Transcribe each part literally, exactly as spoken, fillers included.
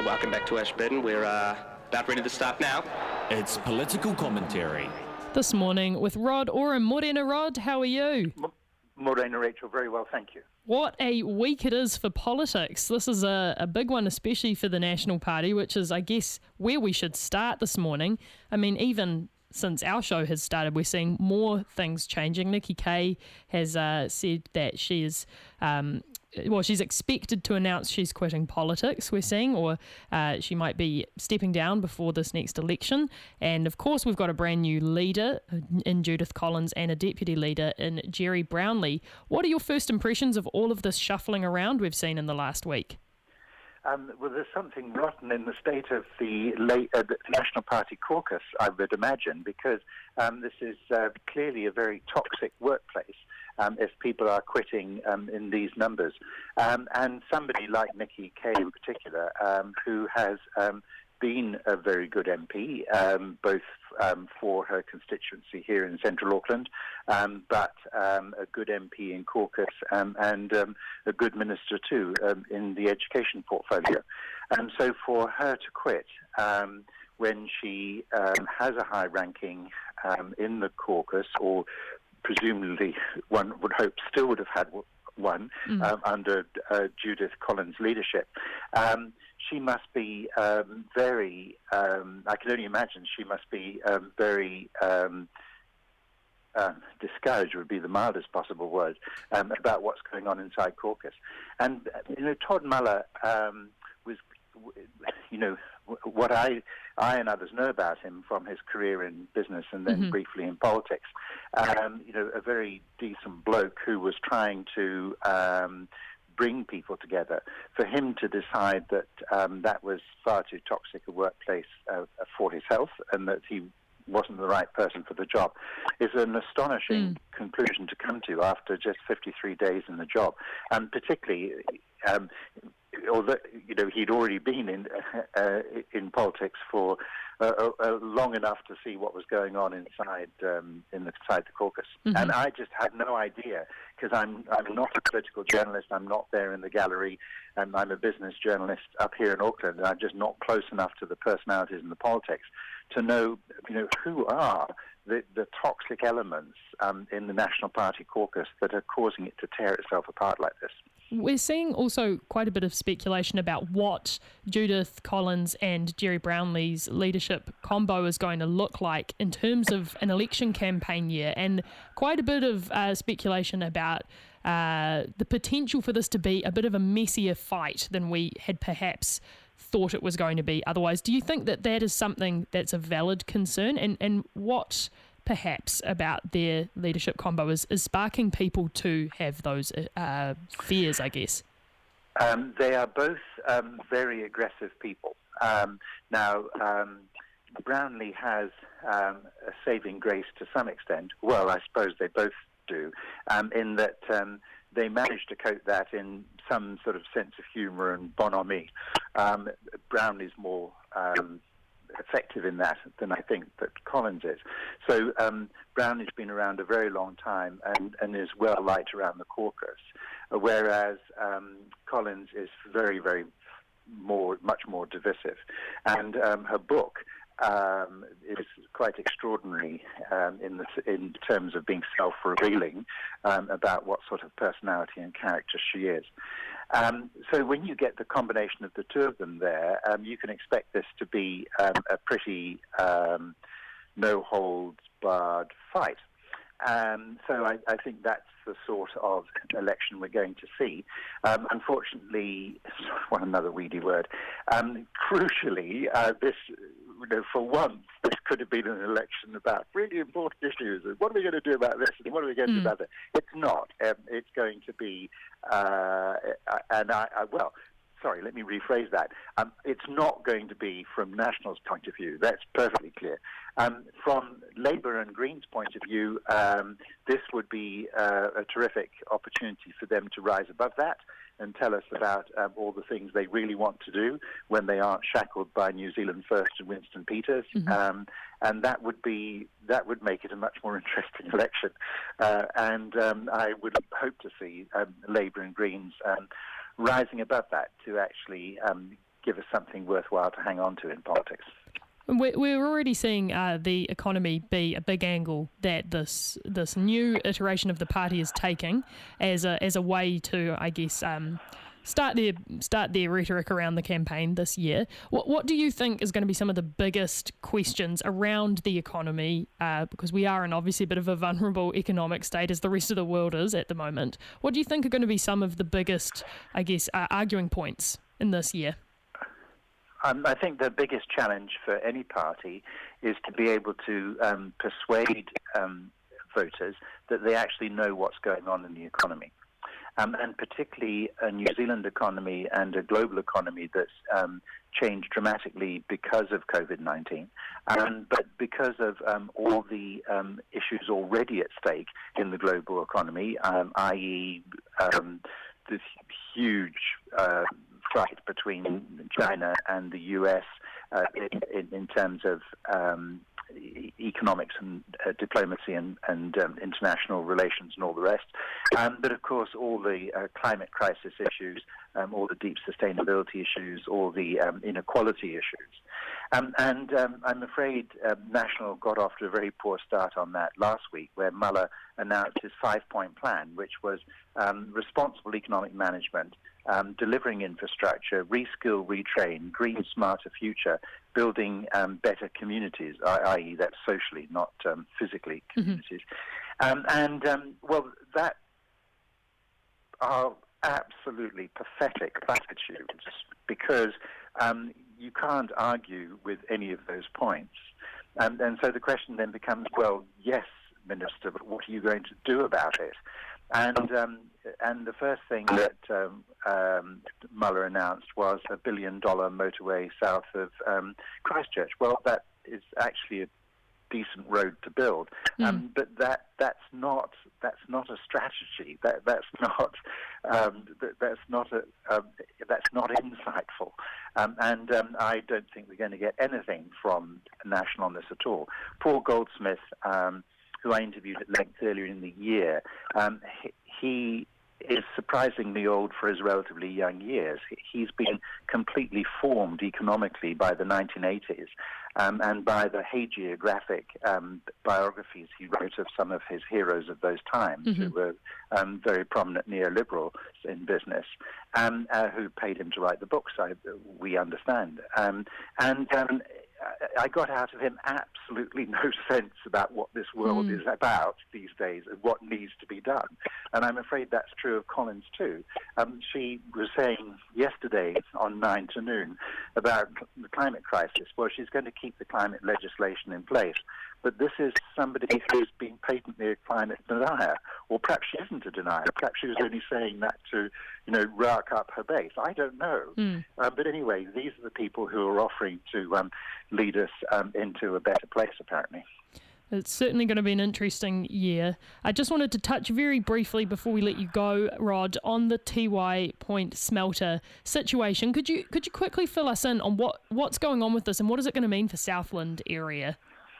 Welcome back to Ashburton. We're uh, about ready to start now. It's political commentary. This morning with Rod Oram. Morena, Rod, how are you? M- Morena, Rachel, very well, thank you. What a week it is for politics. This is a, a big one, especially for the National Party, which is, I guess, where we should start this morning. I mean, even since our show has started, we're seeing more things changing. Nikki Kaye has uh, said that she is... Um, Well, she's expected to announce she's quitting politics, we're seeing, or uh, she might be stepping down before this next election. And, of course, we've got a brand new leader in Judith Collins and a deputy leader in Jerry Brownlee. What are your first impressions of all of this shuffling around we've seen in the last week? Um, well, there's something rotten in the state of the, late, uh, the National Party caucus, I would imagine, because um, this is uh, clearly a very toxic workplace. Um, if people are quitting um, in these numbers. Um, and somebody like Nikki Kaye in particular, um, who has um, been a very good M P, um, both um, for her constituency here in Central Auckland, um, but um, a good M P in caucus um, and um, a good minister too um, in the education portfolio. And so for her to quit um, when she um, has a high ranking um, in the caucus, or presumably one would hope still would have had one mm. um, under uh, Judith Collins' leadership. Um, she must be um, very, um, I can only imagine she must be um, very um, um, discouraged would be the mildest possible word, um, about what's going on inside caucus. And, you know, Todd Muller um, was, you know, what I I and others know about him from his career in business and then mm-hmm. briefly in politics. Um, you know, a very decent bloke who was trying to um, bring people together. For him to decide that um, that was far too toxic a workplace uh, for his health and that he wasn't the right person for the job is an astonishing mm. conclusion to come to after just fifty-three days in the job. And particularly, um, although you know he'd already been in uh, in politics for uh, uh, long enough to see what was going on inside um, in the, inside the caucus, mm-hmm. and I just had no idea because I'm I'm not a political journalist. I'm not there in the gallery, and I'm a business journalist up here in Auckland, and I'm just not close enough to the personalities and the politics to know, you know, who are the, the toxic elements um, in the National Party caucus that are causing it to tear itself apart like this. We're seeing also quite a bit of speculation about what Judith Collins and Jerry Brownlee's leadership combo is going to look like in terms of an election campaign year, and quite a bit of uh, speculation about uh, the potential for this to be a bit of a messier fight than we had perhaps thought it was going to be otherwise. Do you think that that is something that's a valid concern, and, and what perhaps about their leadership combo is, is sparking people to have those uh, fears, I guess? Um, they are both um, very aggressive people. Um, now, um, Brownlee has um, a saving grace to some extent. Well, I suppose they both do, um, in that um, they manage to coat that in some sort of sense of humour and bonhomie. Um, Brownlee's more um, effective in that than I think that Collins is. So um, Brownlee's been around a very long time and, and is well liked around the caucus, uh, whereas um, Collins is very, very more, much more divisive. And um, her book um, is quite extraordinary um, in, the, in terms of being self-revealing um, about what sort of personality and character she is. Um, so when you get the combination of the two of them there, um, you can expect this to be um, a pretty um, no-holds-barred fight. Um, so I, I think that's the sort of election we're going to see. Um, unfortunately, well, another weedy word, um, crucially, uh, this, you know, for once, this could have been an election about really important issues. What are we going to do about this? And what are we going to mm. do about that? It's not. Um, it's going to be, uh, and I, I, well, sorry, let me rephrase that. Um, it's not going to be from National's point of view. That's perfectly clear. Um, from Labour and Green's point of view, um, this would be uh, a terrific opportunity for them to rise above that and tell us about um, all the things they really want to do when they aren't shackled by New Zealand First and Winston Peters. Mm-hmm. Um, and that would be that would make it a much more interesting election. Uh, and um, I would hope to see um, Labour and Greens um, rising above that to actually um, give us something worthwhile to hang on to in politics. We're we're already seeing uh, the economy be a big angle that this this new iteration of the party is taking as a as a way to, I guess, um, start their start their rhetoric around the campaign this year. What what do you think is going to be some of the biggest questions around the economy? Uh, because we are in obviously a bit of a vulnerable economic state as the rest of the world is at the moment. What do you think are going to be some of the biggest, I guess, uh, arguing points in this year? Um, I think the biggest challenge for any party is to be able to um, persuade um, voters that they actually know what's going on in the economy. Um, and particularly a New Zealand economy and a global economy that's um, changed dramatically because of COVID nineteen, um, but because of um, all the um, issues already at stake in the global economy, um, that is um, this huge uh, fight between China and the U S uh, in, in, in terms of um, e- economics and uh, diplomacy and, and um, international relations and all the rest. Um, but of course, all the uh, climate crisis issues, um, all the deep sustainability issues, all the um, inequality issues. Um, and um, I'm afraid uh, National got off to a very poor start on that last week, where Muller announced his five-point plan, which was um, responsible economic management, Um, delivering infrastructure, reskill, retrain, green, smarter future, building um, better communities, that is that's socially, not um, physically communities. Mm-hmm. Um, and, um, well, that are absolutely pathetic platitudes because um, you can't argue with any of those points. Um, and so the question then becomes, well, yes, Minister, but what are you going to do about it? And um, and the first thing that um, um, Muller announced was a billion-dollar motorway south of um, Christchurch. Well, that is actually a decent road to build, mm. um, but that that's not that's not a strategy. That that's not um, that, that's not a um, that's not insightful. Um, and um, I don't think we're going to get anything from National on this at all. Paul Goldsmith, Um, who I interviewed at length earlier in the year, um, he, he is surprisingly old for his relatively young years. He's been completely formed economically by the nineteen eighties um, and by the hagiographic um, biographies he wrote of some of his heroes of those times, mm-hmm. who were um, very prominent neoliberals in business, um, uh, who paid him to write the books, I, we understand. Um, and um, I got out of him absolutely no sense about what this world mm. is about these days and what needs to be done. And I'm afraid that's true of Collins too. Um, she was saying yesterday on nine to noon about the climate crisis. Well, she's going to keep the climate legislation in place. But this is somebody who's been patently a climate denier. Or perhaps she isn't a denier. Perhaps she was only saying that to, you know, rack up her base. I don't know. Mm. Uh, but anyway, these are the people who are offering to um, lead us um, into a better place, apparently. It's certainly going to be an interesting year. I just wanted to touch very briefly before we let you go, Rod, on the Tiwai Point smelter situation. Could you could you quickly fill us in on what, what's going on with this and what is it going to mean for Southland area?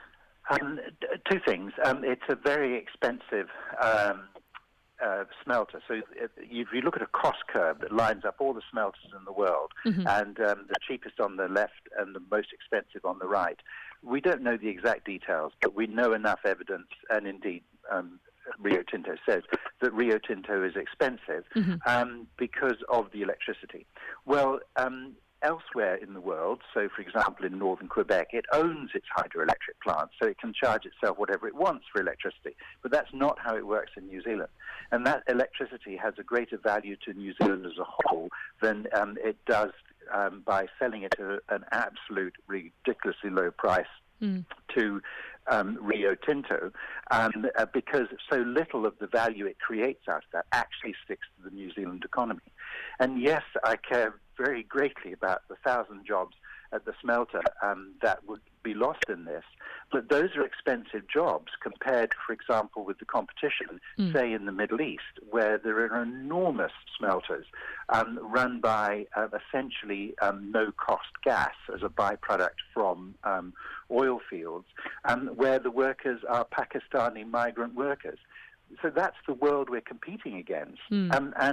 Um, two things. Um, it's a very expensive um, uh, smelter. So if you look at a cost curve that lines up all the smelters in the world, mm-hmm. and um, the cheapest on the left and the most expensive on the right, we don't know the exact details, but we know enough evidence, and indeed um, Rio Tinto says that Rio Tinto is expensive mm-hmm. um, because of the electricity. Well, um, elsewhere in the world, so for example in northern Quebec, it owns its hydroelectric plants, so it can charge itself whatever it wants for electricity. But that's not how it works in New Zealand. And that electricity has a greater value to New Zealand as a whole than um, it does um, by selling it at an absolute ridiculously low price mm. to um, Rio Tinto, um, uh, because so little of the value it creates out of that actually sticks to the New Zealand economy. And yes, I care very greatly about the thousand jobs at the smelter um, that would be lost in this. But those are expensive jobs compared, for example, with the competition, mm. say in the Middle East, where there are enormous smelters um, run by uh, essentially um, no-cost gas as a byproduct from um, oil fields, um, where the workers are Pakistani migrant workers. So that's the world we're competing against. Mm. Um, and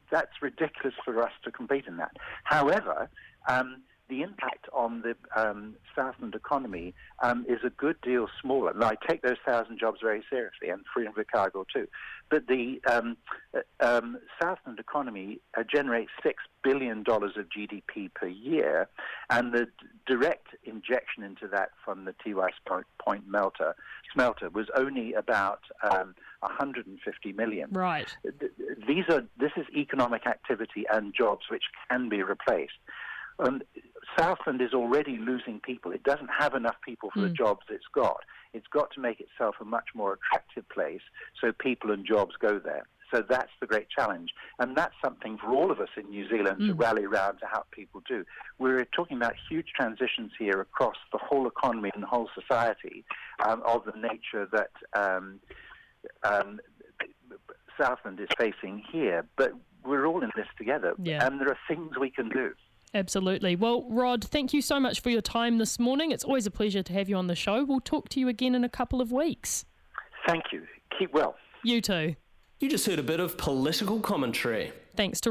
that's ridiculous for us to compete in that. However, um, the impact on the um, Southland economy um, is a good deal smaller. And I take those thousand jobs very seriously, and free of cargo too. But the um, uh, um, Southland economy uh, generates six billion dollars of G D P per year, and the d- direct injection into that from the Tiwai Point melter, smelter was only about um, one hundred fifty million. Right. These are this is economic activity and jobs which can be replaced. Um, Southland is already losing people. It doesn't have enough people for mm. the jobs it's got. It's got to make itself a much more attractive place so people and jobs go there. So that's the great challenge. And that's something for all of us in New Zealand mm. to rally around to help people do. We're talking about huge transitions here across the whole economy and the whole society um, of the nature that um, um, Southland is facing here. But we're all in this together, yeah. and there are things we can do. Absolutely. Well, Rod, thank you so much for your time this morning. It's always a pleasure to have you on the show. We'll talk to you again in a couple of weeks. Thank you. Keep well. You too. You just heard a bit of political commentary. Thanks to